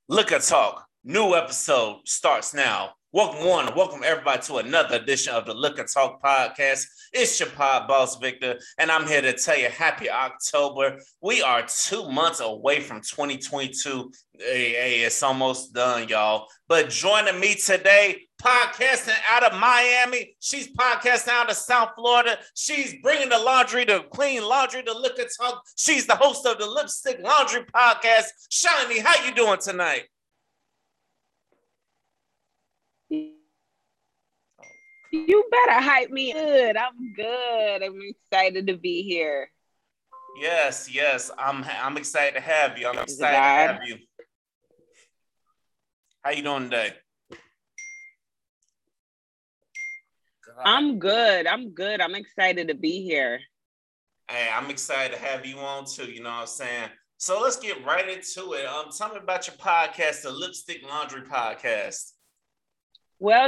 Liquor Talk, new episode starts now. Welcome everybody to another edition of the Liquor Talk podcast. It's your pod boss Victor, and I'm here to tell you happy October. We are 2 months away from 2022. Hey, it's almost done, y'all. But joining me today, podcasting out of Miami. She's podcasting out of South Florida. She's bringing the laundry, the clean laundry, the Liquor Talk. She's the host of the Lipstick Laundry podcast. Shiny, how you doing tonight? You better hype me good. I'm good. I'm excited to be here. Yes. I'm excited to have you. I'm Is it excited to bad? have you. How you doing today? I'm good. I'm excited to be here. Hey, I'm excited to have you on too. You know what I'm saying? So let's get right into it. Tell me about your podcast, the Lipstick Laundry Podcast. Well,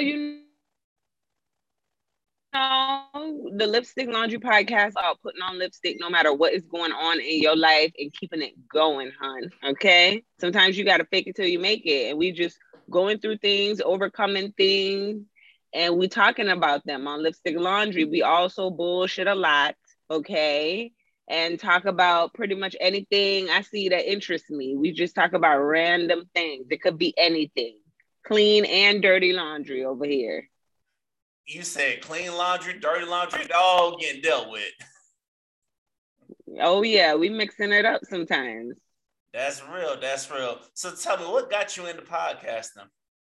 the Lipstick Laundry podcast about putting on lipstick no matter what is going on in your life and keeping it going, hon. Okay? Sometimes you got to fake it till you make it. And we just going through things, overcoming things, and we talking about them on Lipstick Laundry. We also bullshit a lot, okay? And talk about pretty much anything I see that interests me. We just talk about random things. It could be anything. Clean and dirty laundry over here. You said clean laundry, dirty laundry, all getting dealt with. Oh yeah, we mixing it up sometimes. That's real. That's real. So tell me, what got you into podcasting?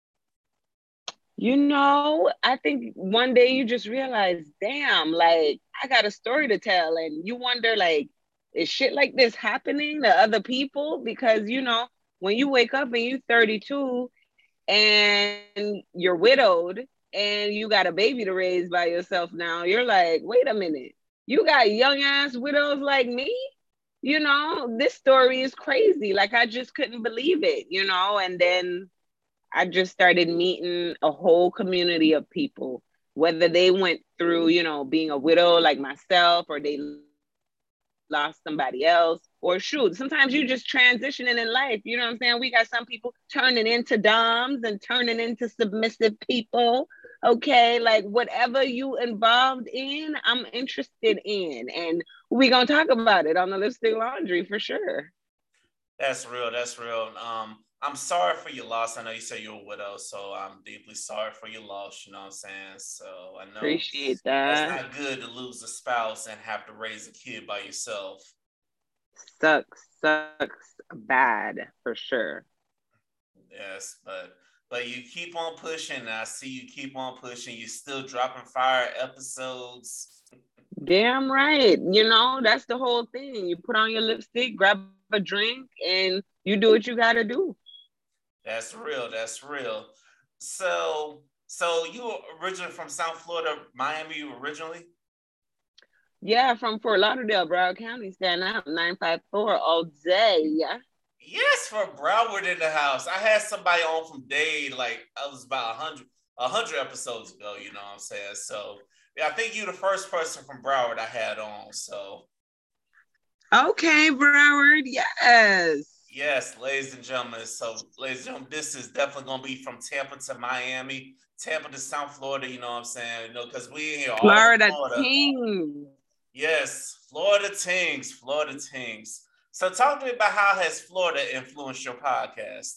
I think one day you just realize, damn, like I got a story to tell, and you wonder, like, is shit like this happening to other people? Because when you wake up and you're 32 and you're widowed and you got a baby to raise by yourself now, you're like, wait a minute, you got young ass widows like me? This story is crazy. Like, I just couldn't believe it, and then I just started meeting a whole community of people, whether they went through, being a widow like myself, or they lost somebody else, or shoot, sometimes you just transitioning in life. You know what I'm saying? We got some people turning into doms and turning into submissive people. Okay, like whatever you involved in, I'm interested in, and we gonna talk about it on the Lipstick Laundry for sure. That's real. That's real. I'm sorry for your loss. I know you said you're a widow, so I'm deeply sorry for your loss. You know what I'm saying? So I know Appreciate that's that. not good to lose a spouse and have to raise a kid by yourself. Sucks bad for sure. Yes, but you keep on pushing. I see you keep on pushing. You still dropping fire episodes. Damn right. That's the whole thing. You put on your lipstick, grab a drink, and you do what you gotta do. That's real. That's real. So you originally from South Florida, Miami originally? Yeah, from Fort Lauderdale, Broward County, stand up 954 all day. Yes, for Broward in the house. I had somebody on from Dade, like I was about 100 episodes ago, you know what I'm saying? So yeah, I think you're the first person from Broward I had on. So Okay, Broward, yes. yes, ladies and gentlemen. So, ladies and gentlemen, this is definitely gonna be from Tampa to Miami, Tampa to South Florida, you know what I'm saying? Because we in here all in Florida Florida. King. Yes, Florida Tings, Florida Tings. So talk to me about how has Florida influenced your podcast?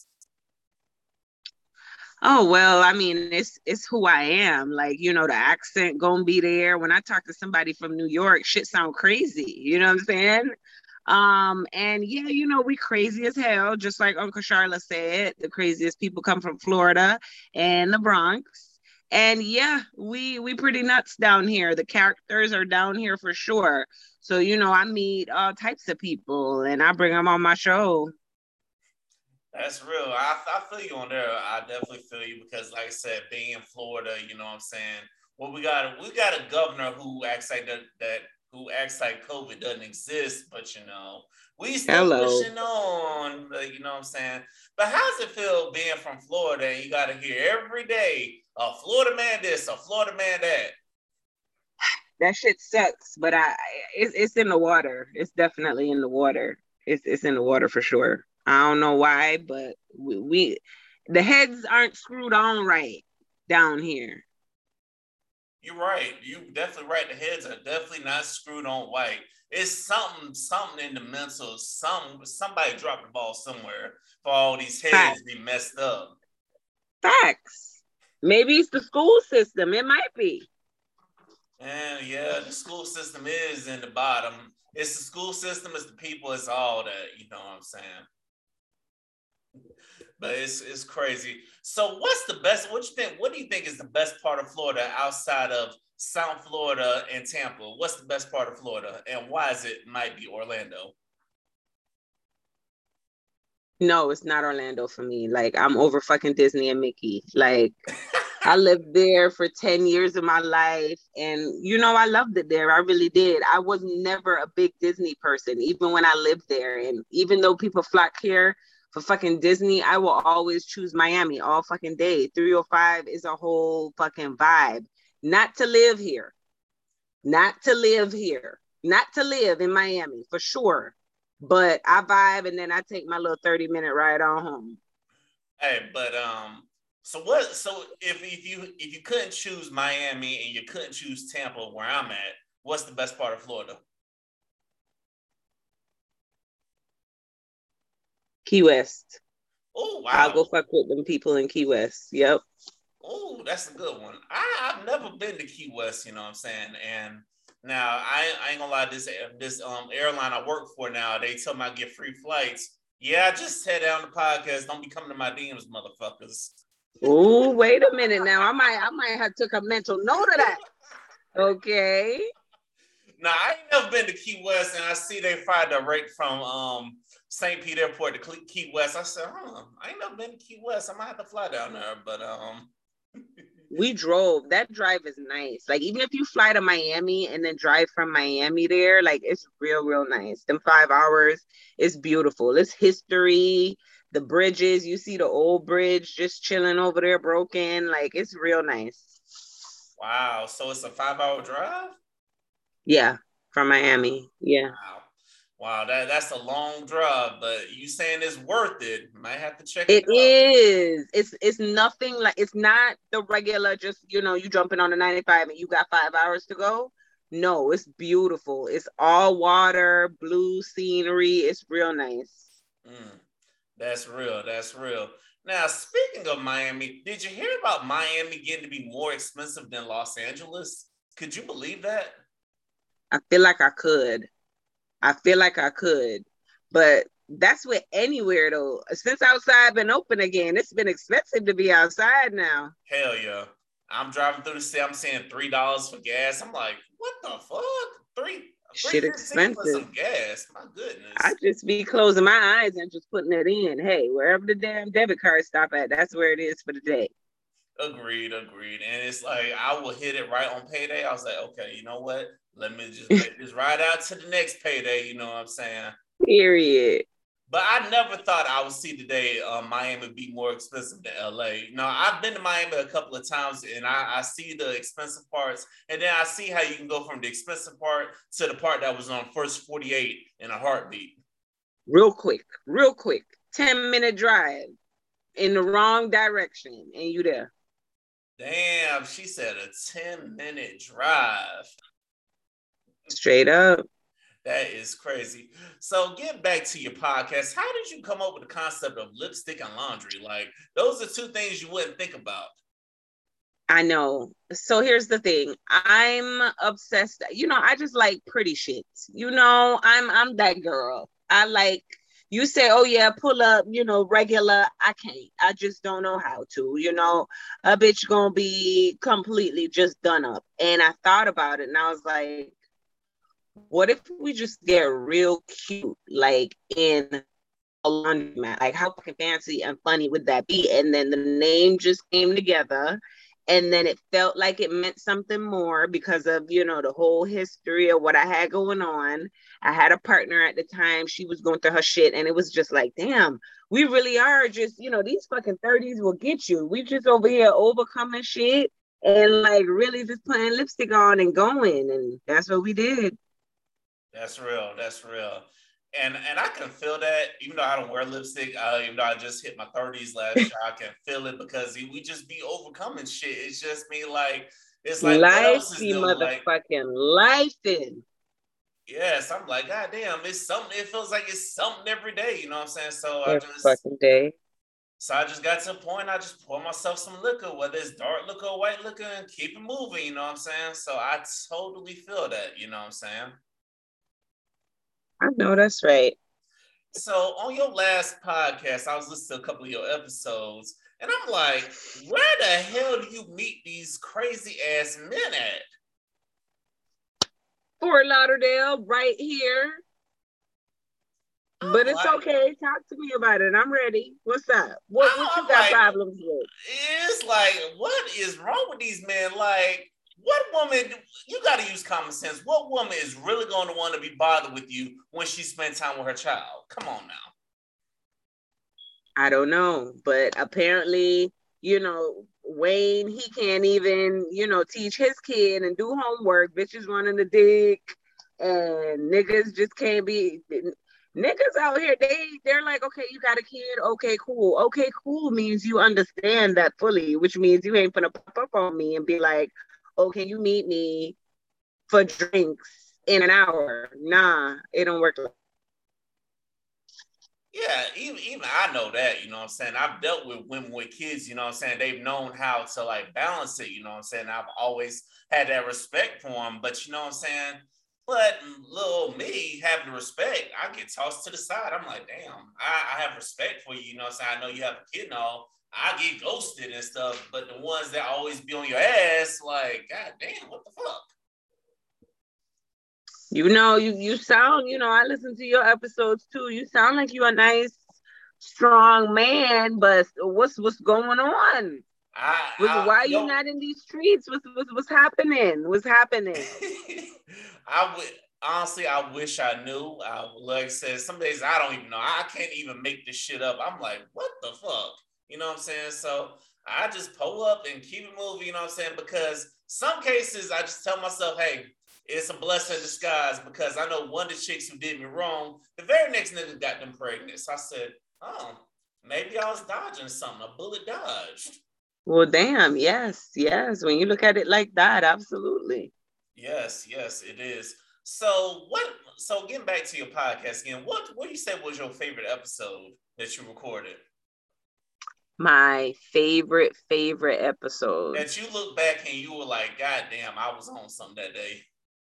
Oh well, I mean, it's who I am. Like, the accent gonna be there. When I talk to somebody from New York, shit sound crazy. You know what I'm saying? And yeah, we crazy as hell, just like Uncle Charlotte said. The craziest people come from Florida and the Bronx. And yeah, we pretty nuts down here. The characters are down here for sure. So, I meet all types of people and I bring them on my show. That's real. I feel you on there. I definitely feel you because, like I said, being in Florida, you know what I'm saying. Well, we got a governor who acts like that who acts like COVID doesn't exist, but we still Hello. pushing on. You know what I'm saying. But how does it feel being from Florida and you got to hear every day a Florida man this, a Florida man that? That shit sucks, but it's in the water. It's definitely in the water. It's in the water for sure. I don't know why, but we the heads aren't screwed on right down here. You're right. You definitely right. The heads are definitely not screwed on white. It's something in the mental. Somebody dropped the ball somewhere for all these heads Facts. to be messed up. Facts. Maybe it's the school system. It might be. And yeah, the school system is in the bottom. It's the school system, it's the people, it's all that. You know what I'm saying? But it's crazy. So what's the best? What you think? What do you think is the best part of Florida outside of South Florida and Tampa? What's the best part of Florida, and why is it might be Orlando? No, it's not Orlando for me. Like I'm over fucking Disney and Mickey. Like I lived there for 10 years of my life and I loved it there. I really did. I was never a big Disney person, even when I lived there. And even though people flock here for fucking Disney, I will always choose Miami all fucking day. 305 is a whole fucking vibe. Not to live here. Not to live here. Not to live in Miami for sure. But I vibe and then I take my little 30-minute ride on home. Hey, but so what? So if you couldn't choose Miami and you couldn't choose Tampa, where I'm at, what's the best part of Florida? Key West. Oh I'll wow. go fuck with them people in Key West. Yep. Oh, that's a good one. I've never been to Key West, you know what I'm saying? And now I ain't gonna lie, this airline I work for now, they tell me I get free flights. Yeah, I just head down the podcast. Don't be coming to my DMs, motherfuckers. Oh, wait a minute now. I might have took a mental note of that. Okay. Now I ain't never been to Key West, and I see they fly direct from St. Pete Airport to Key West. I said, I ain't never been to Key West. I might have to fly down there, but We drove. That drive is nice. Like even if you fly to Miami and then drive from Miami there, like it's real nice. Them 5 hours, it's beautiful. It's history. The bridges, you see the old bridge just chilling over there, broken. Like it's real nice. wow. So it's a 5 hour drive? Yeah, from Miami. Yeah. Wow. Wow, that's a long drive, but you saying it's worth it. Might have to check it It out. is. It's nothing like it's not the regular just you jumping on the 95 and you got 5 hours to go. No, it's beautiful. It's all water, blue scenery. It's real nice. Mm, that's real. That's real. Now, speaking of Miami, did you hear about Miami getting to be more expensive than Los Angeles? Could you believe that? I feel like I could. I feel like I could. But that's with anywhere though. Since outside been open again, it's been expensive to be outside now. Hell yeah. I'm driving through the city. I'm saying $3 for gas. I'm like, what the fuck? Three Shit fifteen for expensive. some gas. My I goodness. just be closing my eyes and just putting it in. Hey, wherever the damn debit card stop at, that's where it is for the day. Agreed, agreed. And it's like I will hit it right on payday. I was like, okay, you know what? Let me just wait this right out to the next payday. You know what I'm saying? Period. But I never thought I would see today Miami be more expensive than LA. Now, I've been to Miami a couple of times and I see the expensive parts. And then I see how you can go from the expensive part to the part that was on first 48 in a heartbeat. Real quick. 10-minute drive in the wrong direction and you there. Damn, she said a 10-minute drive. Straight up. That is crazy. So get back to your podcast. How did you come up with the concept of lipstick and laundry? Like those are two things you wouldn't think about. I know. So here's the thing. I'm obsessed. I just like pretty shit. I'm that girl. I like you say, oh yeah, pull up, regular. I can't. I just don't know how to. A bitch gonna be completely just done up. And I thought about it and I was like, what if we just get real cute, like in a laundromat? Like, how fucking fancy and funny would that be? And then the name just came together. And then it felt like it meant something more because of, the whole history of what I had going on. I had a partner at the time. She was going through her shit. And it was just like, damn, we really are just, these fucking 30s will get you. We just over here overcoming shit and like really just putting lipstick on and going. And that's what we did. That's real. That's real. And I can feel that, even though I don't wear lipstick, even though I just hit my 30s last year, I can feel it because we just be overcoming shit. It's just me like, it's like, what Life else is be new? Like, motherfucking life in. yes, I'm like, God damn, it's something. It feels like it's something every day. You know what I'm saying? Every fucking day. So I just got to a point. I just pour myself some liquor, whether it's dark liquor or white liquor, and keep it moving. You know what I'm saying? So I totally feel that. You know what I'm saying? I know that's right. So on your last podcast, I was listening to a couple of your episodes, and I'm like, where the hell do you meet these crazy ass men at? Fort Lauderdale, right here. But it's Like, okay. Talk to me about it. I'm ready. What's up? What you I'm got like, problems with? it's like, what is wrong with these men? Like, what woman, you got to use common sense. What woman is really going to want to be bothered with you when she spends time with her child? Come on now. I don't know, but apparently, Wayne, he can't even, teach his kid and do homework. Bitches running the dick, and niggas just can't be. Niggas out here, they're like, okay, you got a kid, okay, cool. Okay, cool means you understand that fully, which means you ain't gonna pop up on me and be like, oh, can you meet me for drinks in an hour? Nah, it don't work like. Yeah, even I know that, you know what I'm saying? I've dealt with women with kids, you know what I'm saying? They've known how to like balance it, you know what I'm saying? I've always had that respect for them, but you know what I'm saying? But little me having respect, I get tossed to the side. I'm like, damn, I have respect for you, you know what I'm saying? I know you have a kid and all. I get ghosted and stuff, but the ones that always be on your ass, like, god damn, what the fuck? You sound, I listen to your episodes too. You sound like you're a nice, strong man, but what's going on? Why are you Yo, not in these streets? What's happening? What's happening? I would honestly, I wish I knew. Like I said, some days I don't even know. I can't even make this shit up. I'm like, what the fuck? You know what I'm saying? So I just pull up and keep it moving. You know what I'm saying? Because some cases I just tell myself, hey, it's a blessing in disguise because I know one of the chicks who did me wrong, the very next nigga got them pregnant. So I said, oh, maybe I was dodging something. A bullet dodged. Well, damn, yes, yes. When you look at it like that, absolutely. Yes, yes, it is. So what? So getting back to your podcast again, what do you say was your favorite episode that you recorded? My favorite That episodes. you look back and you were like, God damn, I was on something that day.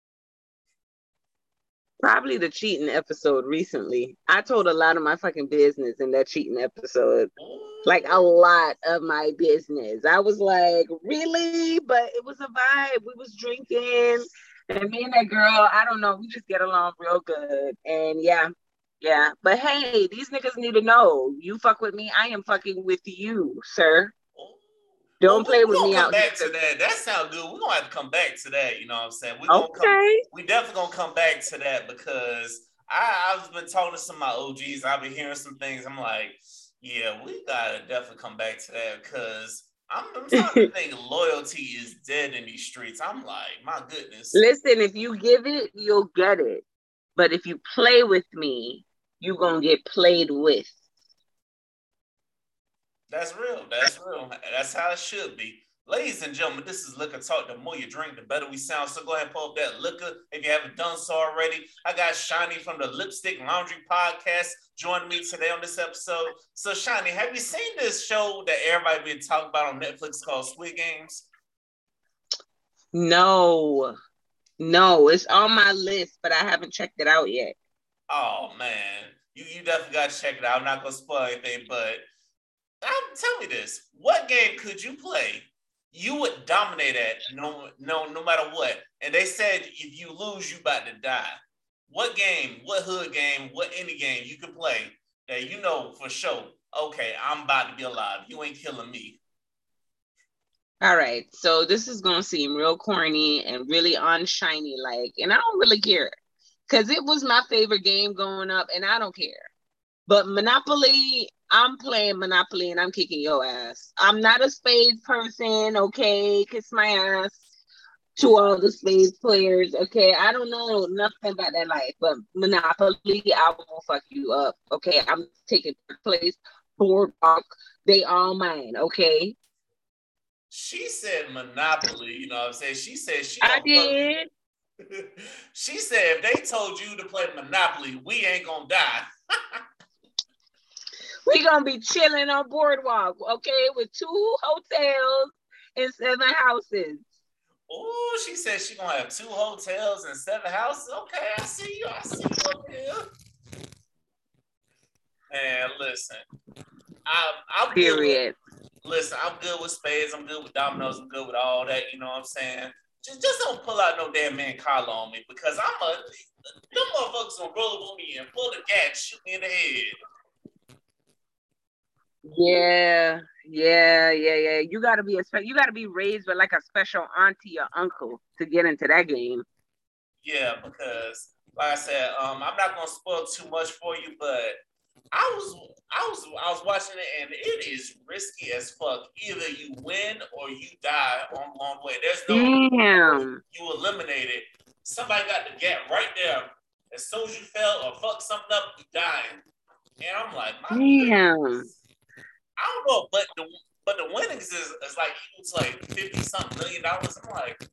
Probably the cheating episode recently. I told a lot of my fucking business in that cheating episode. Like a Ooh. lot of my business. I was like, really? But it was a vibe. We was drinking. And me and that girl, I don't know, we just get along real good. And yeah, yeah. But hey, these niggas need to know you fuck with me, I am fucking with you, sir. Well, Don't play we're with gonna me come out here back to because that. That sounds good. We're gonna have to come back to that. You know what I'm saying? okay. We definitely gonna come back to that because I've been talking to some of my OGs. I've been hearing some things. I'm like, yeah, we gotta definitely come back to that because I'm starting to think loyalty is dead in these streets. I'm like, my goodness. Listen, if you give it, you'll get it. But if you play with me, you're gonna get played with. That's real. That's real. That's how it should be. Ladies and gentlemen, this is Liquor Talk. The more you drink, the better we sound. So go ahead and pull up that liquor if you haven't done so already. I got Shiny from the Lipstick Laundry Podcast joining me today on this episode. So, Shiny, have you seen this show that everybody been talking about on Netflix called Squid Games? No, no, it's on my list, but I haven't checked it out yet. Oh man, you definitely got to check it out. I'm not gonna spoil anything, but tell me this: what game could you play? You would dominate at no matter what. And they said if you lose, you about to die. What game? What hood game? What any game you could play that you know for sure? Okay, I'm about to be alive. You ain't killing me. All right, so this is gonna seem real corny and really unshiny, like, and I don't really care because it was my favorite game growing up, and I don't care. But Monopoly, I'm playing Monopoly and I'm kicking your ass. I'm not a spades person, okay? Kiss my ass. to all the slave players. Okay, I don't know nothing about that life, but Monopoly, I will fuck you up. Okay, I'm taking place, boardwalk, they all mine. Okay, She said Monopoly, you know what I'm saying? She said she I gonna fuck you. did. She said if they told you to play Monopoly, we ain't gonna die. We gonna be chilling on boardwalk. Okay, with 2 hotels and 7 houses. Oh, she said she gonna have 2 hotels and 7 houses. Okay, I see you. I see you up here. Man, listen, I'm good with. Period. Listen, I'm good with spades. I'm good with dominoes. I'm good with all that. You know what I'm saying? Just don't pull out no damn man Carla on me because them motherfuckers gonna roll up on me and pull the gat and shoot me in the head. Yeah. You gotta be you gotta be raised with like a special auntie or uncle to get into that game. Yeah, because like I said, I'm not gonna spoil too much for you, but I was watching it and it is risky as fuck. Either you win or you die on the way. There's no Damn. you eliminate it. Somebody got the gap right there. As soon as you fell or fuck something up, you dying. And I'm like, my Damn. goodness. I don't know, but the winnings is like equal to like 50 something $1,000,000. I'm like,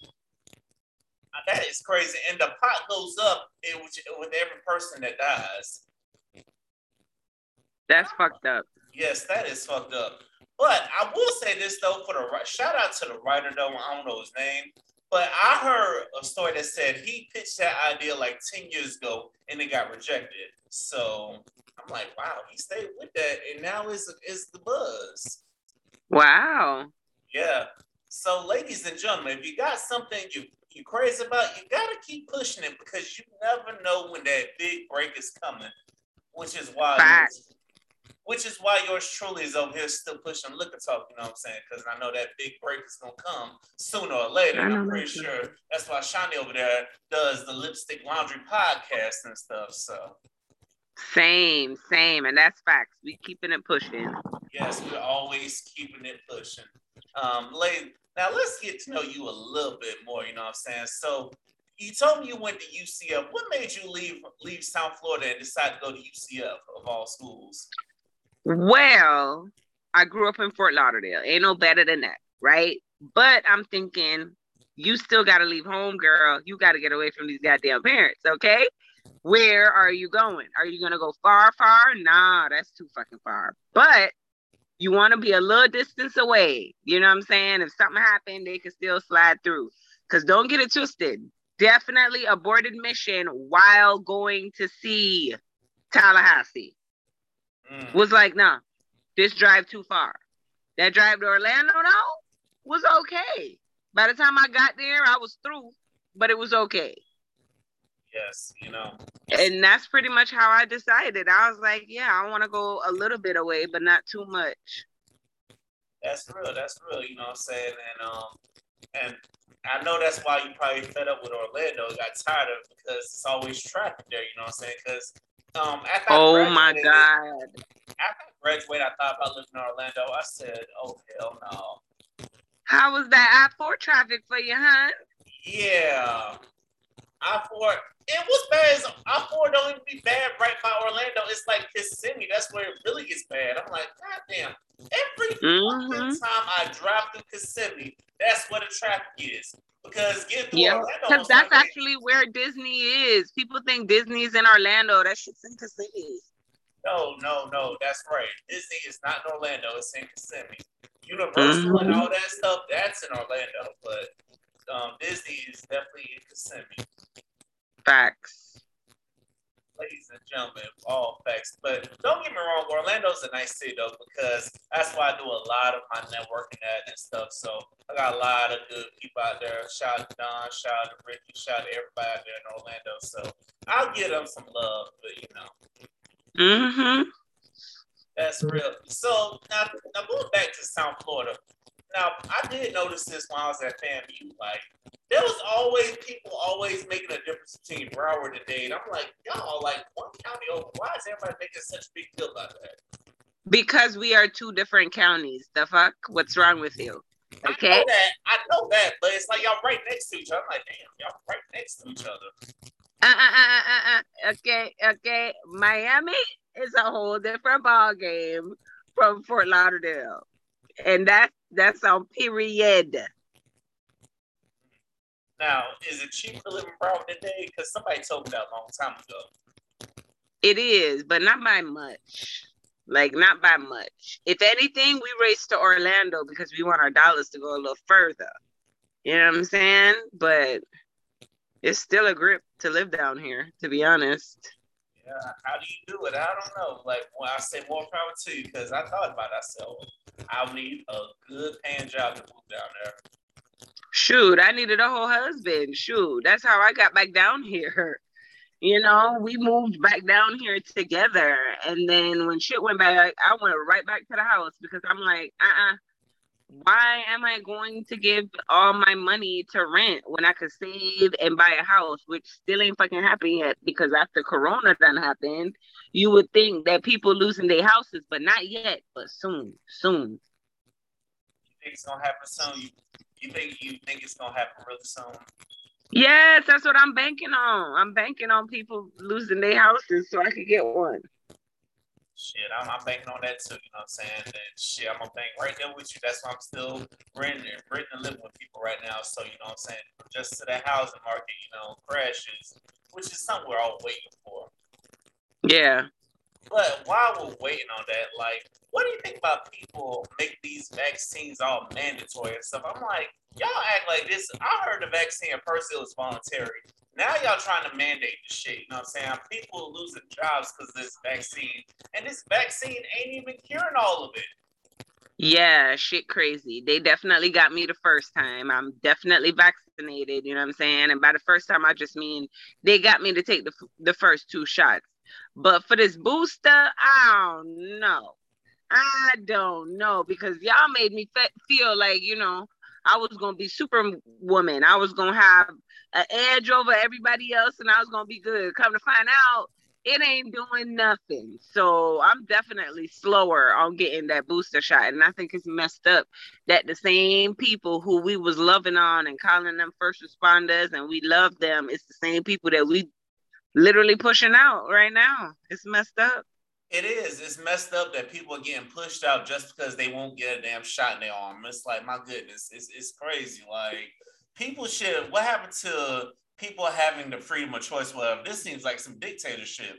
that is crazy. And the pot goes up with every person that dies. That's fucked up. Yes, that is fucked up. But I will say this though, for the shout out to the writer though, I don't know his name, but I heard a story that said he pitched that idea like 10 years ago and it got rejected. So I'm like, wow, he stayed with that and now is the buzz. Wow. Yeah. So ladies and gentlemen, if you got something you crazy about, you gotta keep pushing it because you never know when that big break is coming. Which is why yours truly is over here still pushing Liquor Talk, you know what I'm saying? Because I know that big break is going to come sooner or later. And I'm pretty sure that's why Shani over there does the Lipstick Laundry podcast and stuff. So Same. And that's facts. We keeping it pushing. yes, we're always keeping it pushing. Lady, now let's get to know you a little bit more, you know what I'm saying? So you told me you went to UCF. What made you leave South Florida and decide to go to UCF of all schools? Well, I grew up in Fort Lauderdale. Ain't no better than that, right? But I'm thinking, you still got to leave home, girl. You got to get away from these goddamn parents, okay? Where are you going? Are you going to go far? Nah, that's too fucking far. But you want to be a little distance away. You know what I'm saying? If something happened, they can still slide through. Because don't get it twisted. Definitely aborted mission while going to see Tallahassee. Was like, nah, this drive too far. That drive to Orlando, though, was okay. By the time I got there, I was through, but it was okay. Yes, you know. And that's pretty much how I decided. I was like, yeah, I want to go a little bit away, but not too much. That's real, you know what I'm saying? And I know that's why you probably fed up with Orlando, got tired of it because it's always traffic there, you know what I'm saying? Because oh my God. After I graduated, I thought about living in Orlando. I said, oh, hell no. How was that I-4 traffic for you, huh? Yeah. I-4, it was bad. I-4 don't even be bad right by Orlando. It's like Kissimmee. That's where it really gets bad. I'm like, God damn. Every fucking time I drive through Kissimmee, that's where the traffic is. Because because that's actually where Disney is. People think Disney's in Orlando. That shit's in Kissimmee. No, that's right. Disney is not in Orlando. It's in Kissimmee. Universal and all that stuff, that's in Orlando. But Disney is definitely in Kissimmee. Facts. Ladies and gentlemen, all facts. But don't get me wrong, Orlando's a nice city though, because that's why I do a lot of my networking at and stuff. So I got a lot of good people out there. Shout out to Don, shout out to Ricky, shout out to everybody out there in Orlando. So I'll give them some love, but you know. That's real. So now going back to South Florida. Now I did notice this when I was at FAMU. Like there was always people making a difference between Broward and Dade. I'm like, y'all like one county over. Why is everybody making such a big deal about that? Because we are two different counties. The fuck? What's wrong with you? Okay. I know that, but it's like y'all right next to each other. I'm like, damn, y'all right next to each other. Okay. Miami is a whole different ball game from Fort Lauderdale, and that's on period. Now, is it cheaper to live in Broward today? Because somebody told me that a long time ago. It is, but not by much. Like, not by much. If anything, we race to Orlando because we want our dollars to go a little further. You know what I'm saying? But it's still a grip to live down here, to be honest. Yeah, how do you do it? I don't know. Like, when I say more power to you, because I thought about it, I said, oh, I'll need a good paying job to move down there. Shoot, I needed a whole husband. Shoot, that's how I got back down here. You know, we moved back down here together. And then when shit went back, I went right back to the house because I'm like, why am I going to give all my money to rent when I could save and buy a house, which still ain't fucking happened yet because after Corona done happened, you would think that people losing their houses, but not yet, but soon. You think it's gonna happen soon? You think it's gonna happen really soon? Yes, that's what I'm banking on. I'm banking on people losing their houses so I could get one. Shit, I'm banking on that too, you know what I'm saying? And shit, I'm gonna bank right there with you. That's why I'm still renting and living with people right now. So, you know what I'm saying? Just to that housing market, crashes, which is somewhere I'm waiting for. Yeah. But while we're waiting on that, like, what do you think about people make these vaccines all mandatory and stuff? I'm like, y'all act like this. I heard the vaccine at first it was voluntary. Now y'all trying to mandate the shit. You know what I'm saying? People losing jobs because of this vaccine, and this vaccine ain't even curing all of it. Yeah, shit crazy. They definitely got me the first time. I'm definitely vaccinated, you know what I'm saying? And by the first time, I just mean they got me to take the first 2 shots. But for this booster, I don't know. I don't know because y'all made me feel like, I was going to be superwoman. I was going to have an edge over everybody else and I was going to be good. Come to find out, it ain't doing nothing. So I'm definitely slower on getting that booster shot. And I think it's messed up that the same people who we was loving on and calling them first responders and we love them, it's the same people that we literally pushing out right now. It's messed up. It is. It's messed up that people are getting pushed out just because they won't get a damn shot in their arm. It's like, my goodness, it's crazy. Like, people should. What happened to people having the freedom of choice? Whatever. This seems like some dictatorship.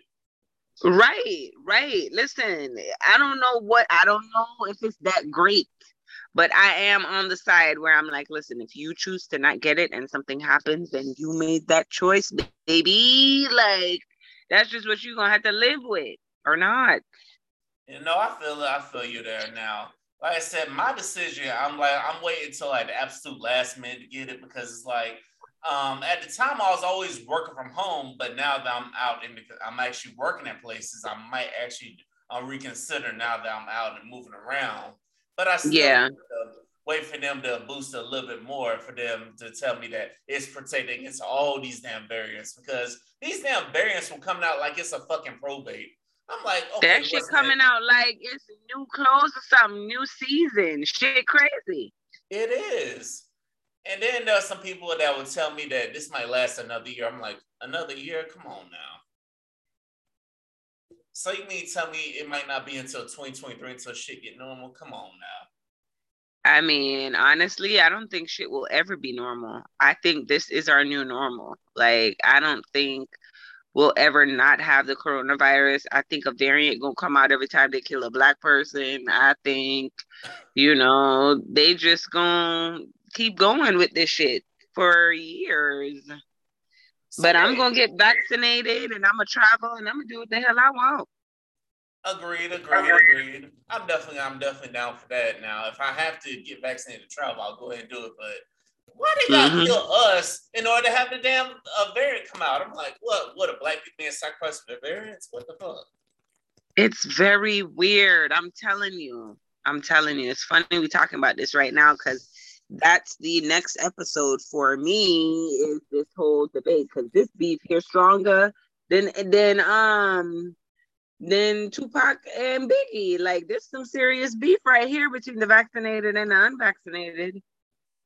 Right. Listen, I don't know if it's that great, but I am on the side where I'm like, listen, if you choose to not get it and something happens, then you made that choice, baby. Like, that's just what you're gonna have to live with or not. I feel you there now. Like I said, my decision, I'm waiting until like the absolute last minute to get it because it's like, at the time I was always working from home, but now that I'm out and I'm actually working at places, I might actually reconsider now that I'm out and moving around. But I still Yeah. wait for them to boost a little bit more for them to tell me that it's protected against all these damn variants because these damn variants will come out like it's a fucking probate. I'm like, okay, That shit coming out like it's new clothes or something, new season. Shit crazy. It is. And then there are some people that would tell me that this might last another year. I'm like, another year? Come on now. So you mean tell me it might not be until 2023 until shit get normal? Come on now. I mean, honestly, I don't think shit will ever be normal. I think this is our new normal. Like, I don't think we'll ever not have the coronavirus. I think a variant gonna come out every time they kill a black person. I think, they just gonna keep going with this shit for years. But I'm gonna get vaccinated and I'm gonna travel and I'm gonna do what the hell I want. Agreed. I'm definitely down for that. Now, if I have to get vaccinated to travel, I'll go ahead and do it. But why they gotta kill us in order to have the damn variant come out? I'm like, what? A black people being sacrificed for the variants? What the fuck? It's very weird. I'm telling you. It's funny we talking about this right now because that's the next episode for me is this whole debate because this beef here stronger than Tupac and Biggie. Like, there's some serious beef right here between the vaccinated and the unvaccinated.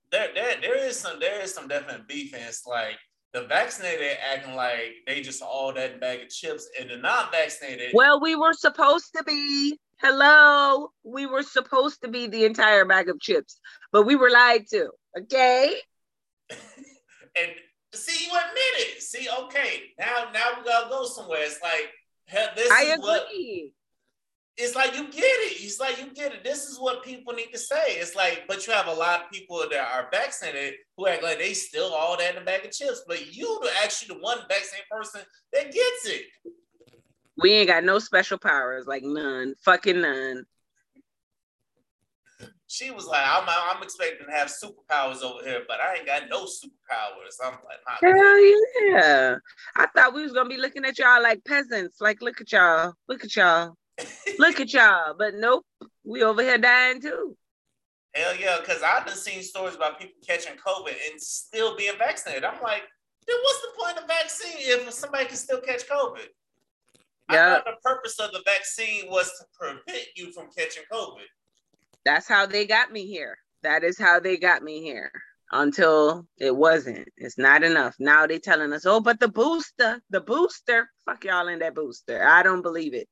there is some definite beef, and it's like the vaccinated acting like they just all that bag of chips, and the non-vaccinated. Well, we were supposed to be. Hello, we were supposed to be the entire bag of chips, but we were lied to. Okay. And see, you admit it. See, okay, now we gotta go somewhere. It's like hell, I agree. It's like you get it. It's like you get it. This is what people need to say. It's like, but you have a lot of people that are vaccinated who act like they still all that in a bag of chips. But you are actually the one vaccinated person that gets it. We ain't got no special powers, like none, fucking none. She was like, I'm expecting to have superpowers over here, but I ain't got no superpowers. I'm like, hell yeah. I thought we was gonna be looking at y'all like peasants. Like, look at y'all, look at y'all, look at y'all. But nope, we over here dying too. Hell yeah, because I've been seeing stories about people catching COVID and still being vaccinated. I'm like, then what's the point of vaccine if somebody can still catch COVID? Yep. I thought the purpose of the vaccine was to prevent you from catching COVID. That's how they got me here. That is how they got me here. Until it wasn't. It's not enough. Now they telling us, oh, but the booster, fuck y'all in that booster. I don't believe it.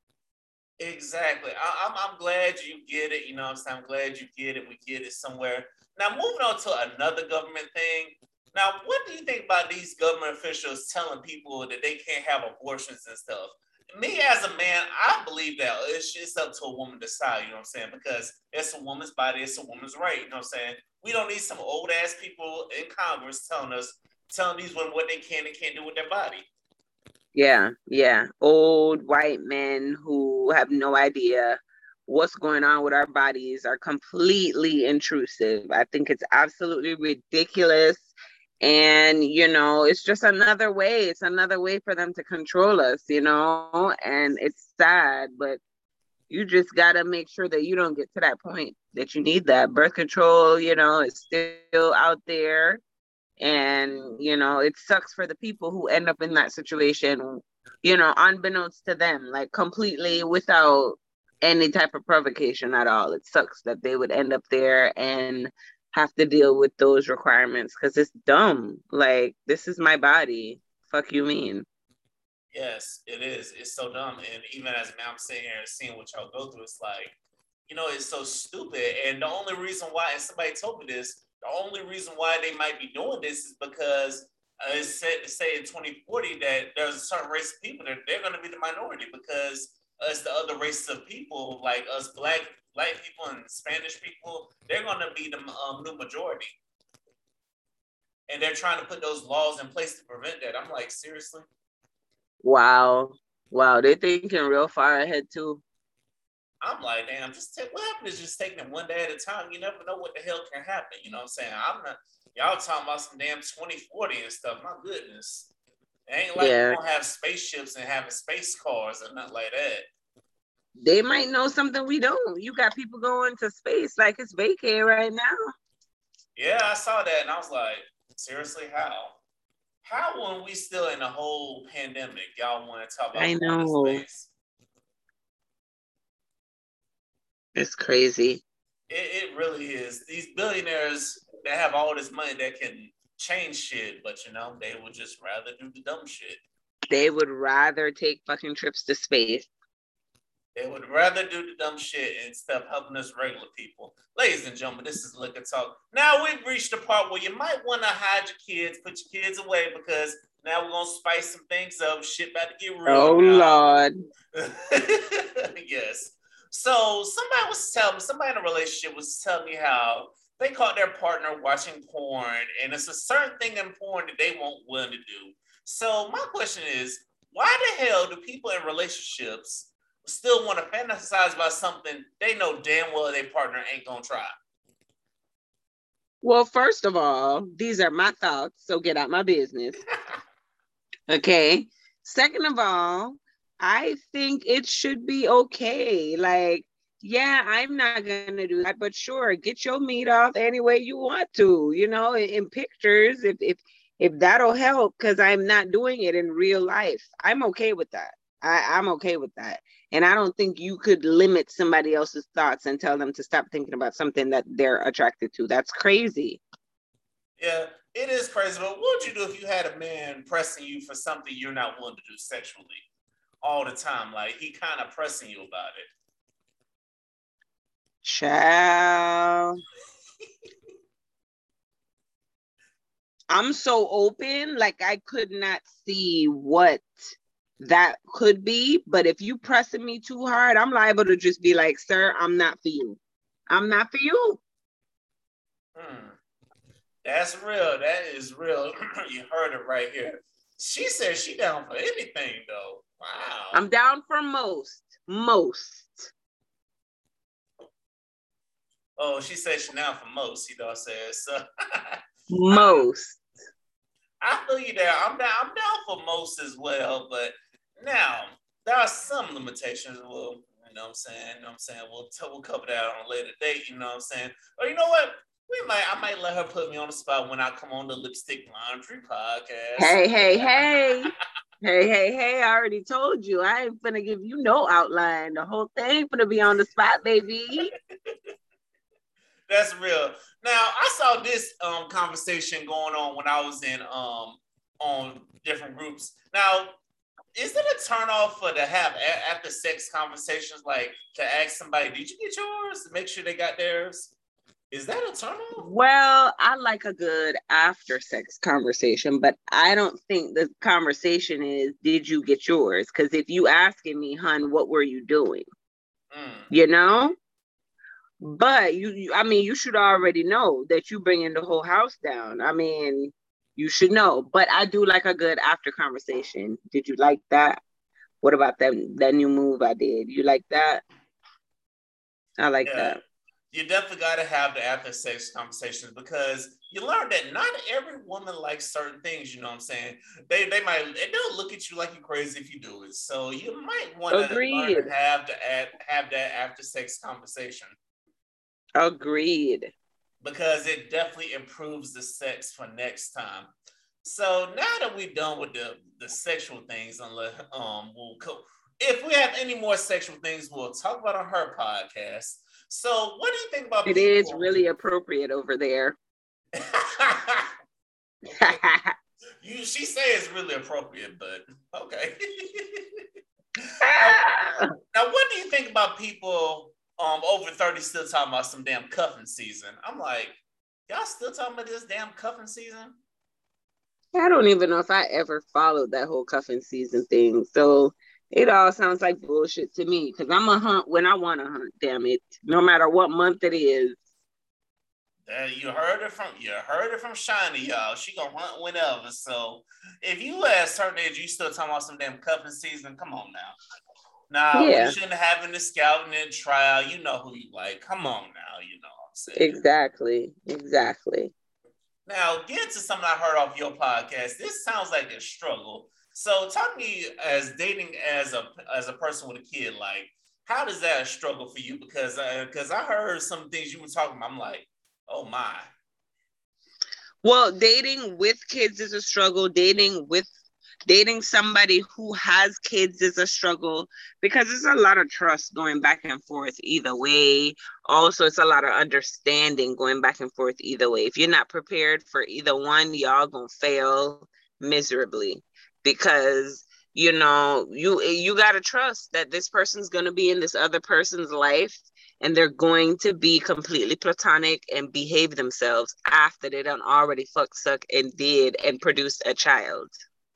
Exactly. I'm glad you get it. You know what I'm saying? I'm glad you get it. We get it somewhere. Now, moving on to another government thing. Now, what do you think about these government officials telling people that they can't have abortions and stuff? Me as a man, I believe that it's up to a woman to decide, you know what I'm saying? Because it's a woman's body, it's a woman's right, you know what I'm saying? We don't need some old ass people in Congress telling these women what they can and can't do with their body. Yeah. Old white men who have no idea what's going on with our bodies are completely intrusive. I think it's absolutely ridiculous. And, it's just another way. It's another way for them to control us, and it's sad, but you just got to make sure that you don't get to that point that you need that. Birth control, is still out there. And, it sucks for the people who end up in that situation, unbeknownst to them, like completely without any type of provocation at all. It sucks that they would end up there and have to deal with those requirements because it's dumb. Like, this is my body. Fuck you mean? Yes, it is. It's so dumb. And even as I'm sitting here and seeing what y'all go through, it's like, it's so stupid. And the only reason why, and somebody told me this, the only reason why they might be doing this is because it's said to say in 2040 that there's a certain race of people that they're going to be the minority because us, the other races of people, like us black people and Spanish people, they're going to be the new majority. And they're trying to put those laws in place to prevent that. I'm like, seriously? Wow. They're thinking real far ahead too. I'm like, damn, what happened is just taking it one day at a time. You never know what the hell can happen. You know what I'm saying? Y'all talking about some damn 2040 and stuff. My goodness. It ain't like we don't have spaceships and having space cars or nothing like that. They might know something we don't. You got people going to space like it's vacay right now. Yeah, I saw that and I was like, seriously, how? How when we still in the whole pandemic, y'all want to talk about going to space? It's crazy. It really is. These billionaires that have all this money that can change shit, but they would just rather do the dumb shit. They would rather take fucking trips to space. They would rather do the dumb shit instead of helping us regular people. Ladies and gentlemen, this is Liquor Talk. Now we've reached the part where you might want to hide your kids, put your kids away, because now we're going to spice some things up. Shit about to get real. Oh, Lord. Yes. So somebody in a relationship was telling me how they caught their partner watching porn, and it's a certain thing in porn that they won't willing to do. So my question is, why the hell do people in relationships still want to fantasize about something they know damn well their partner ain't gonna try? Well, first of all, these are my thoughts, so get out my business. Okay. Second of all, I think it should be okay. Like, yeah, I'm not gonna do that, but sure, get your meat off any way you want to, in pictures, if that'll help, because I'm not doing it in real life. I'm okay with that. I'm okay with that. And I don't think you could limit somebody else's thoughts and tell them to stop thinking about something that they're attracted to. That's crazy. Yeah, it is crazy. But what would you do if you had a man pressing you for something you're not willing to do sexually all the time? Like he kind of pressing you about it. Child. I'm so open, like I could not see what that could be. But if you pressing me too hard, I'm liable to just be like, sir, I'm not for you. I'm not for you. That's real. That is real. You heard it right here. She says she down for anything though. Wow. I'm down for most. Most. Oh, she said she down for most, you know what I'm saying? So most. I feel you there. I'm down for most as well, but now there are some limitations. Well, you know what I'm saying? You know what I'm saying? We'll cover that on a later date, you know what I'm saying? Or you know what? I might let her put me on the spot when I come on the Lipstick Laundry podcast. Hey. Hey, I already told you. I ain't finna give you no outline. The whole thing finna be on the spot, baby. That's real. Now, I saw this conversation going on when I was in on different groups. Now, is it a turnoff for to have after sex conversations, like to ask somebody, "Did you get yours?" to make sure they got theirs? Is that a turnoff? Well, I like a good after sex conversation, but I don't think the conversation is, "Did you get yours?" Because if you asking me, "Hun, what were you doing?" You know. But I mean, you should already know that you bringing the whole house down. I mean, you should know. But I do like a good after conversation. Did you like that? What about that new move I did? You like that? I like that. You definitely got to have the after sex conversations because you learn that not every woman likes certain things. You know what I'm saying? They'll look at you like you're crazy if you do it. So you might want to learn to have that after sex conversation. Agreed. Because it definitely improves the sex for next time. So now that we're done with the sexual things, if we have any more sexual things, we'll talk about on her podcast. So, what do you think about it people? It is really appropriate over there. She say it's really appropriate, but okay. Now, what do you think about people over 30 still talking about some damn cuffing season? I'm like, y'all still talking about this damn cuffing season? I don't even know if I ever followed that whole cuffing season thing. So it all sounds like bullshit to me because I'm a hunt when I want to hunt, damn it. No matter what month it is. You heard it from Shiny, y'all. She gonna hunt whenever. So if you at a certain age, you still talking about some damn cuffing season, come on now. Now, yeah. You shouldn't have in the scouting and trial. You know who you like. Come on now, you know what I'm saying. Exactly. Now, get to something I heard off your podcast. This sounds like a struggle. So talk to me as dating as a person with a kid, like, how does that struggle for you? Because I heard some things you were talking about. I'm like, oh my. Well, dating with kids is a struggle. Dating somebody who has kids is a struggle because there's a lot of trust going back and forth either way. Also, it's a lot of understanding going back and forth either way. If you're not prepared for either one, y'all gonna fail miserably because you got to trust that this person's going to be in this other person's life and they're going to be completely platonic and behave themselves after they done already fuck, suck, and did and produced a child.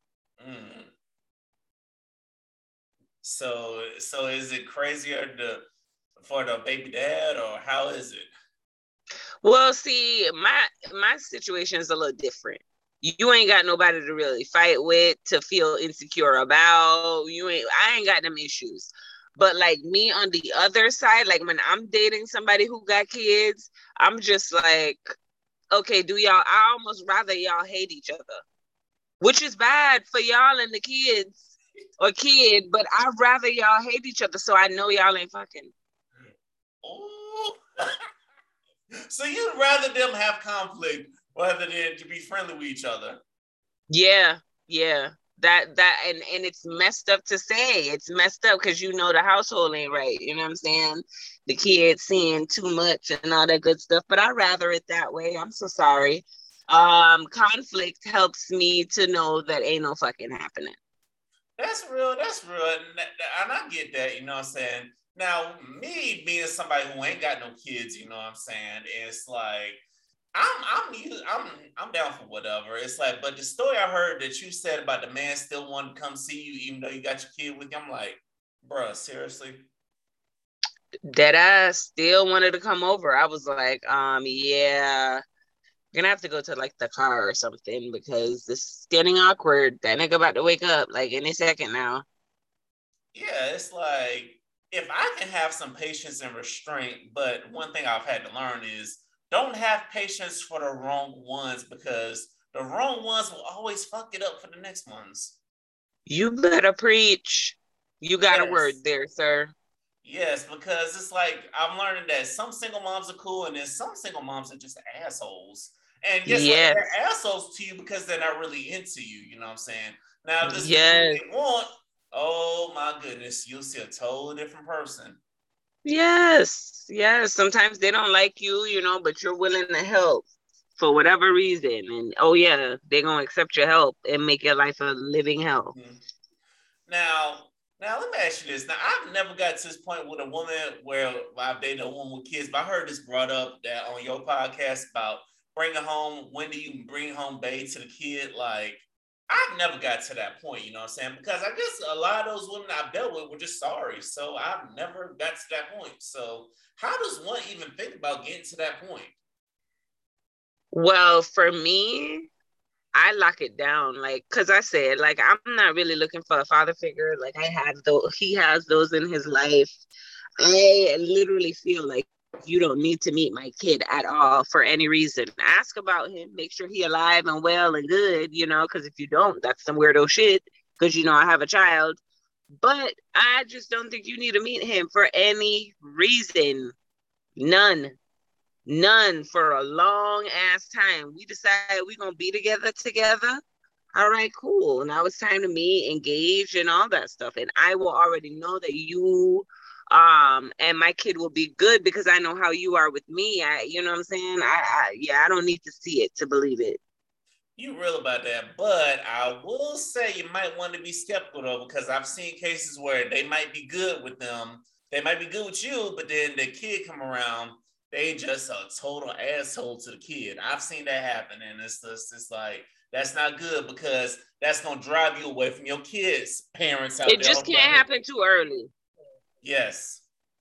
So is it crazier for the baby dad, or how is it? Well, see, my situation is a little different. You ain't got nobody to really fight with, to feel insecure about. I ain't got them issues. But like me on the other side, like when I'm dating somebody who got kids, I'm just like, okay, I almost rather y'all hate each other, which is bad for y'all and the kids or kid, but I'd rather y'all hate each other so I know y'all ain't fucking. Oh. So you'd rather them have conflict rather than to be friendly with each other? Yeah. And it's messed up to say. It's messed up because you know the household ain't right. You know what I'm saying? The kids seeing too much and all that good stuff. But I rather it that way. I'm so sorry. Conflict helps me to know that ain't no fucking happening. That's real. That's real. And I get that, you know what I'm saying? Now, me being somebody who ain't got no kids, you know what I'm saying? It's like I'm down for whatever. It's like, but the story I heard that you said about the man still wanting to come see you even though you got your kid with you, I'm like, bruh, seriously? That I still wanted to come over. I was like, yeah, you're gonna have to go to like the car or something because this is getting awkward. That nigga about to wake up like any second now. Yeah, it's like if I can have some patience and restraint, but one thing I've had to learn is don't have patience for the wrong ones because the wrong ones will always fuck it up for the next ones. You better preach. You got a word Yes. there, sir. Yes, because it's like I'm learning that some single moms are cool and then some single moms are just assholes. And guess what? Yes. They're assholes to you because they're not really into you. You know what I'm saying? Now, if this is the kid Yes. they want, oh my goodness, you'll see a totally different person. Yes. Yes. Sometimes they don't like you, but you're willing to help for whatever reason. And oh yeah, they're gonna accept your help and make your life a living hell. Mm-hmm. Now, now let me ask you this. Now, I've never got to this point with a woman where I've dated a woman with kids, but I heard this brought up that on your podcast about bringing home, when do you bring home babe to the kid? Like, I've never got to that point, you know what I'm saying? Because I guess a lot of those women I've dealt with were just sorry. So I've never got to that point. So how does one even think about getting to that point? Well, for me, I lock it down, like, cause I said, like, I'm not really looking for a father figure. Like, he has those in his life. I literally feel like you don't need to meet my kid at all for any reason. Ask about him, make sure he alive and well and good, because if you don't, that's some weirdo shit. Because I have a child, but I just don't think you need to meet him for any reason. None. None for a long ass time. We decided we're gonna be together. All right, cool. Now it's time to meet, engage, and all that stuff. And I will already know that you and my kid will be good because I know how you are with me. You know what I'm saying? I don't need to see it to believe it. You real about that, but I will say you might want to be skeptical though, because I've seen cases where they might be good with them, they might be good with you, but then the kid come around, they just a total asshole to the kid. I've seen that happen, and it's like that's not good because that's gonna drive you away from your kids' parents out It there. just can't happen too early. Yes,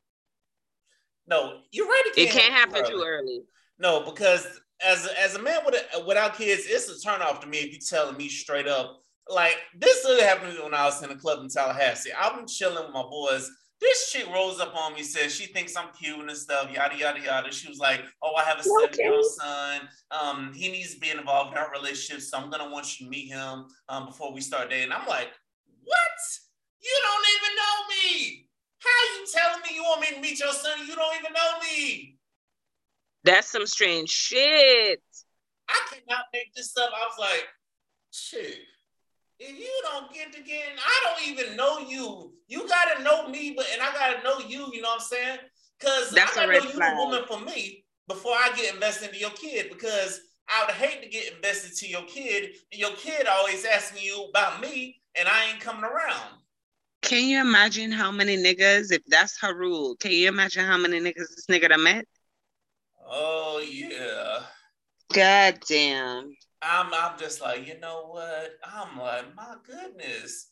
no, you're right. It It can't can't happen too happen too early. early. No, because as a man without kids, it's a turn off to me if you're telling me straight up. Like this really happened to me when I was in a club in Tallahassee. I'm chilling with my boys. This chick rolls up on me, says she thinks I'm cute and stuff, yada yada yada. She was like, "Oh, I have a Okay. 7-year-old son. He needs to be involved in our relationship, so I'm gonna want you to meet him before we start dating." I'm like, "What? You don't even know me? How you telling me you want me to meet your son? You don't even know me." That's some strange shit. I cannot make this up. I was like, shit, if you don't get to get, I don't even know you. You gotta know me, but and I gotta know you, you know what I'm saying? Because I That's a gotta red know you the flag. woman for me before I get invested into your kid. Because I would hate to get invested to your kid, and your kid always asking you about me, and I ain't coming around. Can you imagine how many niggas, if that's her rule, can you imagine how many niggas this nigga done met? Oh yeah. God damn. I'm just like, you know what? I'm like, my goodness.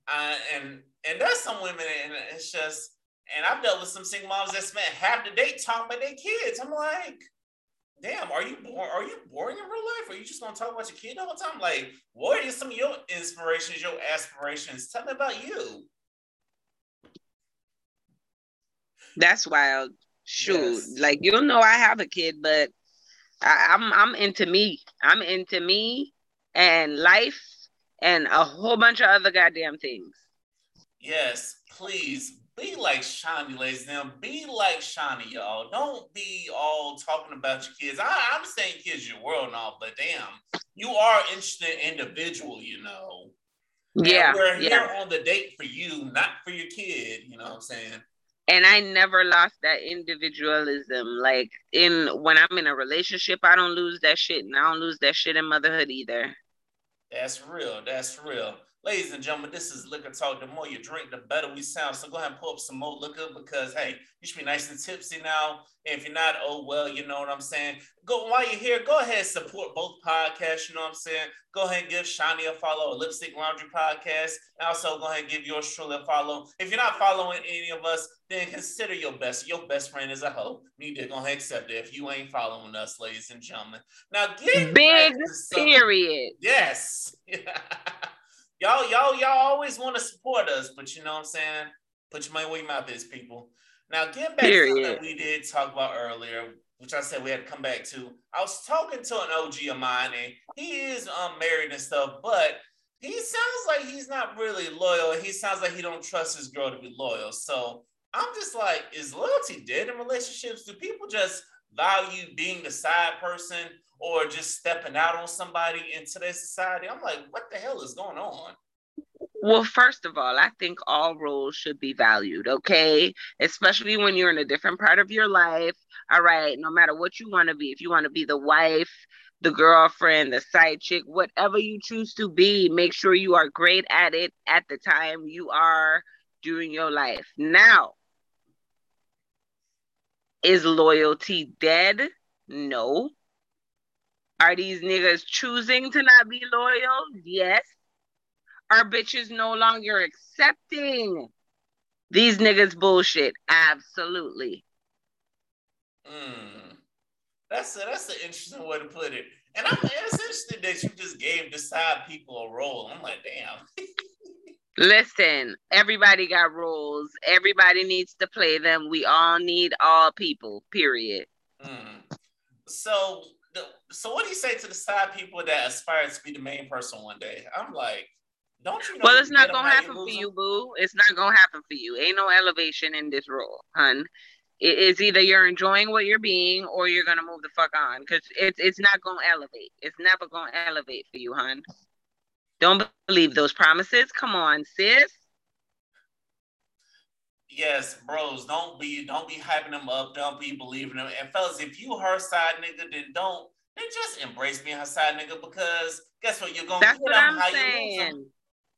And there's some women, and it's just, and I've dealt with some single moms that spent half the day talking about their kids. I'm like, damn, are you bored? Are you boring in real life? Or are you just gonna talk about your kid all the time? Like, what are some of your inspirations, your aspirations? Tell me about you. That's wild. Shoot. Yes. Like I have a kid, but I'm into me. I'm into me and life and a whole bunch of other goddamn things. Yes, please be like Shawnee, ladies and gentlemen. Be like Shawnee, y'all. Don't be all talking about your kids. I'm saying kids your world and all, but damn, you are an interesting individual, you know. And Yeah, we're here yeah. on the date for you, not for your kid. You know what I'm saying? And I never lost that individualism. Like when I'm in a relationship, I don't lose that shit, and I don't lose that shit in motherhood either. That's real. That's real. Ladies and gentlemen, this is Liquor Talk. The more you drink, the better we sound. So go ahead and pull up some more liquor because, hey, you should be nice and tipsy now. And if you're not, oh, well, you know what I'm saying. While you're here, go ahead and support both podcasts. You know what I'm saying. Go ahead and give Shani a follow, a Lipstick Laundry podcast. And also go ahead and give yours truly a follow. If you're not following any of us, then consider your best friend is a hoe. You need to go ahead and accept it if you ain't following us, ladies and gentlemen. Now, getting back Big to some, period. yes. y'all always want to support us, but you know what I'm saying? Put your money where your mouth is, people. Now, getting back to something we did talk about earlier, which I said we had to come back to. I was talking to an OG of mine, and he is married and stuff, but he sounds like he's not really loyal. He sounds like he don't trust his girl to be loyal. So I'm just like, is loyalty dead in relationships? Do people just value being the side person or just stepping out on somebody in today's society? I'm like, what the hell is going on? Well, first of all, I think all roles should be valued, okay? Especially when you're in a different part of your life. All right, no matter what you want to be, if you want to be the wife, the girlfriend, the side chick, whatever you choose to be, make sure you are great at it at the time you are doing your life. Now, is loyalty dead? No. Are these niggas choosing to not be loyal? Yes. Are bitches no longer accepting these niggas bullshit? Absolutely. That's an interesting way to put it. And it's interesting that you just gave the side people a role. I'm like, damn. Listen, everybody got roles. Everybody needs to play them. We all need all people, period. So what do you say to the side people that aspire to be the main person one day? I'm like, don't you know? Well, it's not gonna happen for you, boo. It's not gonna happen for you. Ain't no elevation in this role, hun. It's either you're enjoying what you're being or you're gonna move the fuck on because it's not gonna elevate. It's never gonna elevate for you, hun. Don't believe those promises. Come on, sis. Yes, bros, don't be hyping them up. Don't be believing them. And fellas, if you her side nigga, then just embrace being her side nigga because guess what? You're gonna That's get what them I'm how saying. you lose them.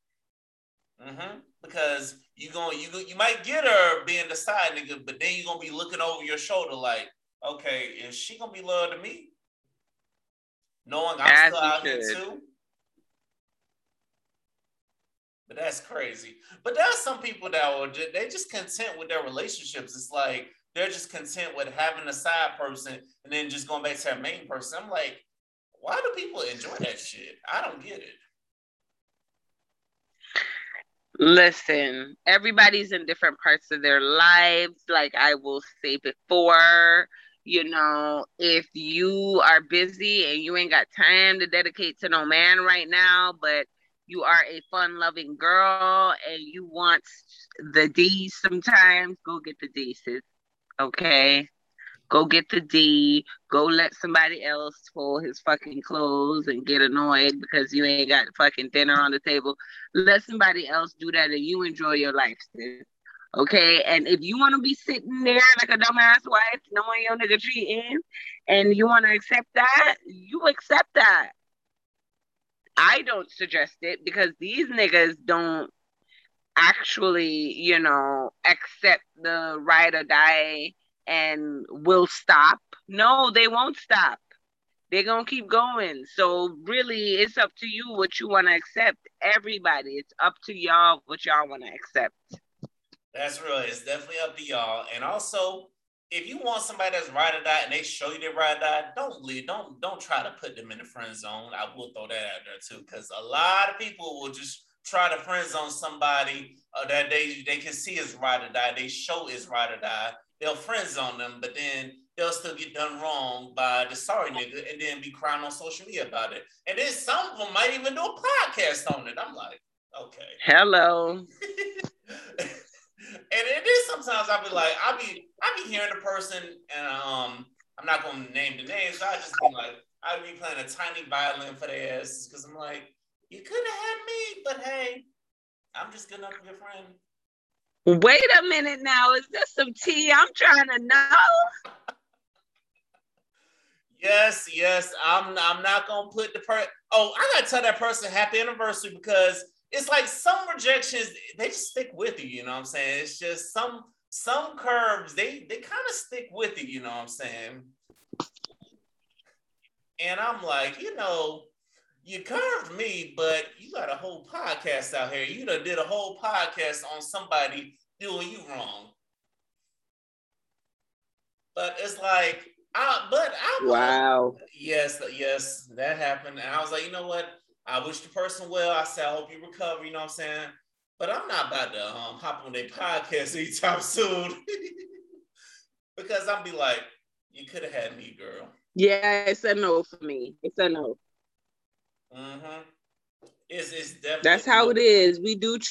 Because you might get her being the side nigga, but then you're gonna be looking over your shoulder like, okay, is she gonna be loyal to me? Knowing I'm still out here too. But that's crazy. But there are some people that they just content with their relationships. It's like they're just content with having a side person and then just going back to their main person. I'm like, why do people enjoy that shit? I don't get it. Listen, everybody's in different parts of their lives. Like I will say before, if you are busy and you ain't got time to dedicate to no man right now, but you are a fun-loving girl and you want the D sometimes, go get the D, sis. Okay? Go get the D. Go let somebody else fold his fucking clothes and get annoyed because you ain't got fucking dinner on the table. Let somebody else do that and you enjoy your life, sis. Okay? And if you want to be sitting there like a dumbass wife, knowing your nigga cheating, and you want to accept that, you accept that. I don't suggest it because these niggas don't actually, accept the ride or die and will stop. No, they won't stop. They're going to keep going. So really, it's up to you what you want to accept. Everybody, it's up to y'all what y'all want to accept. That's real. It's definitely up to y'all. And also, if you want somebody that's ride or die and they show you they ride or die, don't leave. Don't try to put them in the friend zone. I will throw that out there too, because a lot of people will just try to friend zone somebody that they can see is ride or die. They show is ride or die. They'll friend zone them, but then they'll still get done wrong by the sorry nigga and then be crying on social media about it. And then some of them might even do a podcast on it. I'm like, okay. Hello. And it is sometimes I'll be like, I be hearing the person and I'm not gonna name the names, I just be like, I'd be playing a tiny violin for their asses because I'm like, you could have had me, but hey, I'm just good enough to be a friend. Wait a minute now. Is this some tea? I'm trying to know. Yes. I'm not gonna put the Oh, I gotta tell that person happy anniversary because it's like some rejections, they just stick with you, you know what I'm saying? It's just some curves, they kind of stick with you, you know what I'm saying? And I'm like, you curved me, but you got a whole podcast out here. You done did a whole podcast on somebody doing you wrong. But it's like, Wow. yes, that happened. And I was like, you know what? I wish the person well. I said, I hope you recover, you know what I'm saying? But I'm not about to hop on their podcast anytime soon. Because I'll be like, you could have had me, girl. Yeah, it's a no for me. It's a no. Mm-hmm. It's definitely That's how it is.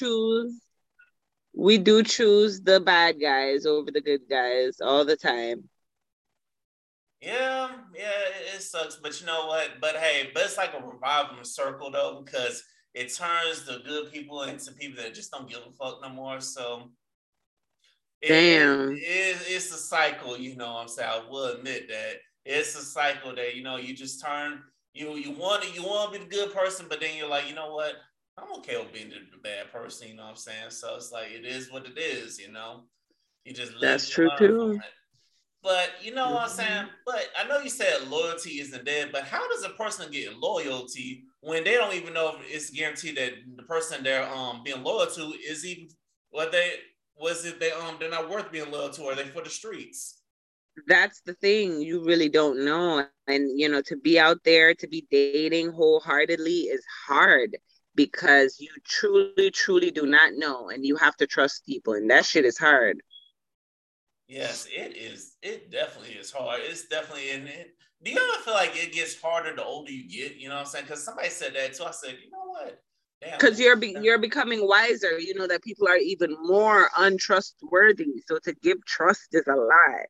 We do choose the bad guys over the good guys all the time. Yeah, it sucks, but you know what? But hey, but it's like a revival circle though, because it turns the good people into people that just don't give a fuck no more. So Damn. it's a cycle, you know what I'm saying? I will admit that it's a cycle that you just turn you want to be the good person, but then you're like, you know what? I'm okay with being the bad person, you know what I'm saying? So it's like it is what it is, you know. You just live That's and true learn from too. it. But you know what I'm Mm-hmm. saying? But I know you said loyalty isn't dead, but how does a person get loyalty when they don't even know if it's guaranteed that the person they're being loyal to is even what they was it they're not worth being loyal to, or are they for the streets? That's the thing. You really don't know. And, to be out there, to be dating wholeheartedly is hard because you truly, truly do not know. And you have to trust people. And that shit is hard. Yes, it is. It definitely is hard. It's definitely in it. Do you ever feel like it gets harder the older you get? You know what I'm saying? Because somebody said that too. I said, you know what? Damn. Because you're becoming wiser. You know that people are even more untrustworthy. So to give trust is a lot.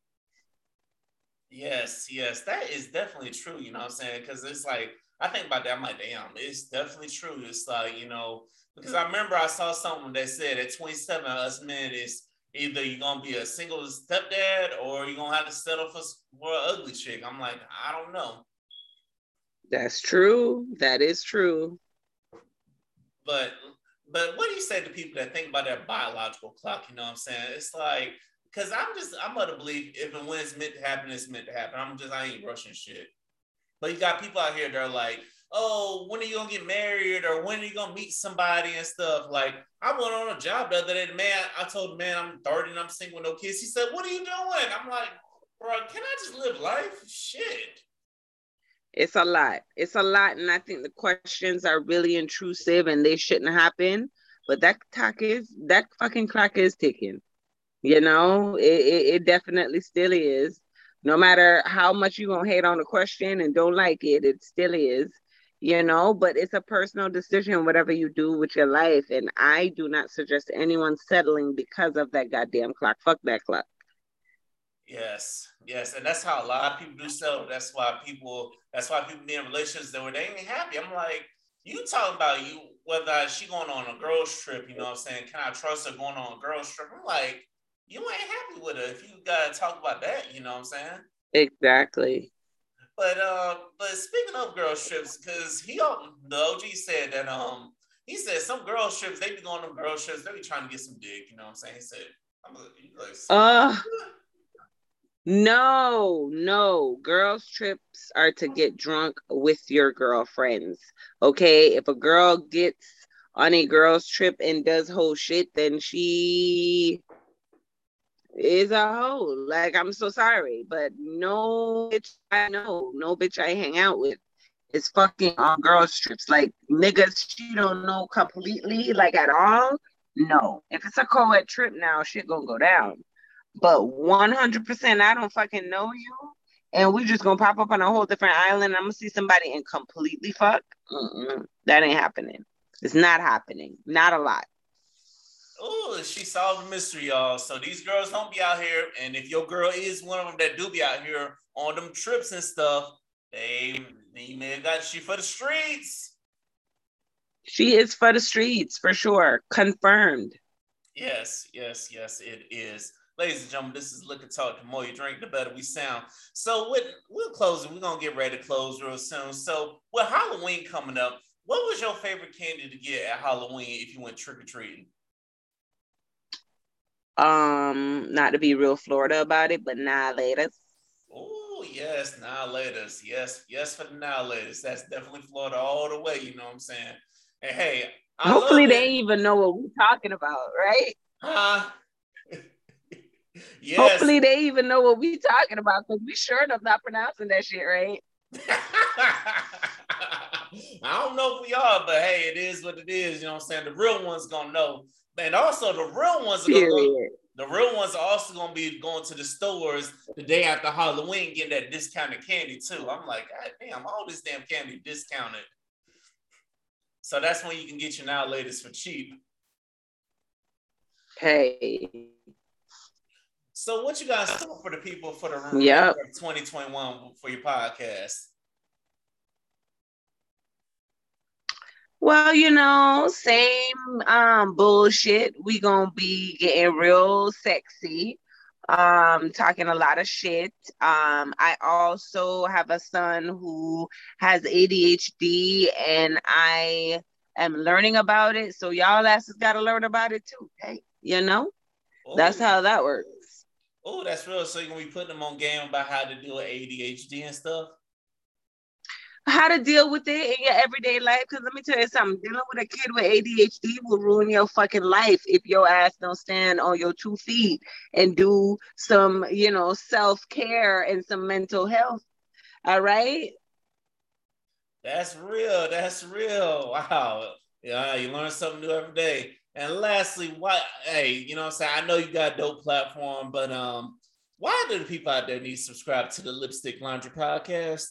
Yes, that is definitely true. You know what I'm saying? Because it's like I think about that. I'm like, damn, it's definitely true. It's like because I remember I saw something that said at 27, us men is either you're gonna be a single stepdad or you're gonna have to settle for an ugly chick. I'm like, I don't know, That's true. That is true. but what do you say to people that think about their biological clock? You know what I'm saying? It's like because I'm of the belief if and when it's meant to happen, it's meant to happen. I ain't rushing shit. But you got people out here that are like, oh, when are you gonna get married or when are you gonna meet somebody and stuff? Like, I went on a job the other day. The man, I told the man I'm 30 and I'm single with no kids. He said, what are you doing? I'm like, bro, can I just live life? Shit. It's a lot. It's a lot. And I think the questions are really intrusive and they shouldn't happen. But that fucking clock is ticking. It definitely still is. No matter how much you gonna hate on the question and don't like it, it still is. But it's a personal decision, whatever you do with your life. And I do not suggest anyone settling because of that goddamn clock. Fuck that clock. Yes, and that's how a lot of people do settle. That's why people be in relationships that where they ain't happy. I'm like, you talking about you whether she going on a girls trip, you know what I'm saying? Can I trust her going on a girls trip? I'm like, you ain't happy with her if you gotta talk about that, you know what I'm saying? Exactly. But speaking of girls trips, because the OG said that he said some girls trips, they be going on girls trips, they be trying to get some dick, you know what I'm saying? He said, like some Uh No, no. Girls' trips are to get drunk with your girlfriends. Okay? If a girl gets on a girls' trip and does whole shit, then she is a hoe. Like, I'm so sorry, but no bitch I know, no bitch I hang out with is fucking on girls' trips. Like, niggas she don't know completely, like at all. No. If it's a co-ed trip now, shit gonna go down. But 100%, I don't fucking know you. And we just gonna pop up on a whole different island. I'm gonna see somebody and completely fuck. That ain't happening. It's not happening. Not a lot. oh, she solved the mystery, y'all. So these girls don't be out here, and if your girl is one of them that do be out here on them trips and stuff, they may have got you for the streets. She is for the streets, for sure. Confirmed. Yes, yes, yes, it is. Ladies and gentlemen, this is Liquor Talk. The more you drink, the better we sound. So we're closing. We're gonna get ready to close real soon. So with Halloween coming up, what was your favorite candy to get at Halloween if you went trick or treating? Not to be real Florida about it, but nah, later. Oh yes, now laters. Yes, yes for the now laters. That's definitely Florida all the way. You know what I'm saying? And hey, I Hopefully love they it. even know what we're talking about, right? Huh? Yes. Hopefully they even know what we talking about because we sure enough not pronouncing that shit right. I don't know if we are, but hey, it is what it is. You know what I'm saying? The real ones gonna know. And also the real ones are gonna go. Period. The real ones are also gonna be going to the stores the day after Halloween, getting that discounted candy too. I'm like, God damn, all this damn candy discounted. So that's when you can get your now latest for cheap. Hey. So what you guys doing for the people for the remainder Yep. of 2021 for your podcast? Well, same bullshit. We gonna be getting real sexy, talking a lot of shit. I also have a son who has ADHD and I am learning about it. So y'all asses gotta learn about it too. Hey, that's Oh, how that works. oh, that's real. So you're gonna be putting them on game about how to deal with ADHD and stuff. How to deal with it in your everyday life. Because let me tell you something, dealing with a kid with ADHD will ruin your fucking life if your ass don't stand on your 2 feet and do some, self care and some mental health. All right. That's real. That's real. Wow. Yeah, you learn something new every day. And lastly, why? Hey, you know what I'm saying? I know you got a dope platform, but why do the people out there need to subscribe to the Lipstick Laundry podcast?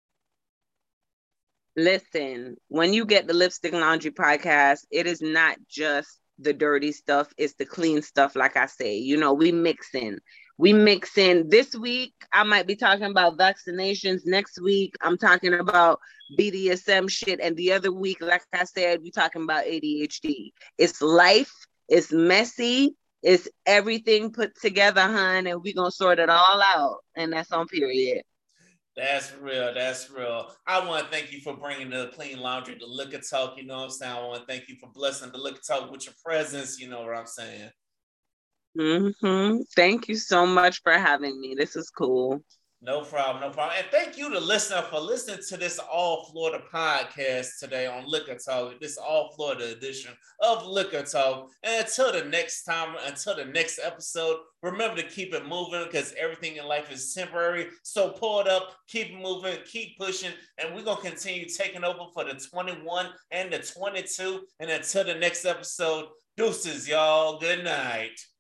Listen, when you get the Lipstick Laundry podcast, it is not just the dirty stuff, it's the clean stuff. Like I say, we mix in. We mix in this week. I might be talking about vaccinations. Next week, I'm talking about BDSM shit. And the other week, like I said, we talking about ADHD. It's life, it's messy, it's everything put together, hun, and we gonna sort it all out. And that's on period. That's real. That's real. I want to thank you for bringing the clean laundry, the Liquor Talk. You know what I'm saying? I want to thank you for blessing the Liquor Talk with your presence. You know what I'm saying? Thank you so much for having me. This is cool. No problem, no problem. And thank you to listener for listening to this All Florida podcast today on Liquor Talk, this All Florida edition of Liquor Talk. And until the next time, until the next episode, remember to keep it moving because everything in life is temporary. So pull it up, keep it moving, keep pushing, and we're going to continue taking over for the 21 and the 22. And until the next episode, deuces, y'all. Good night.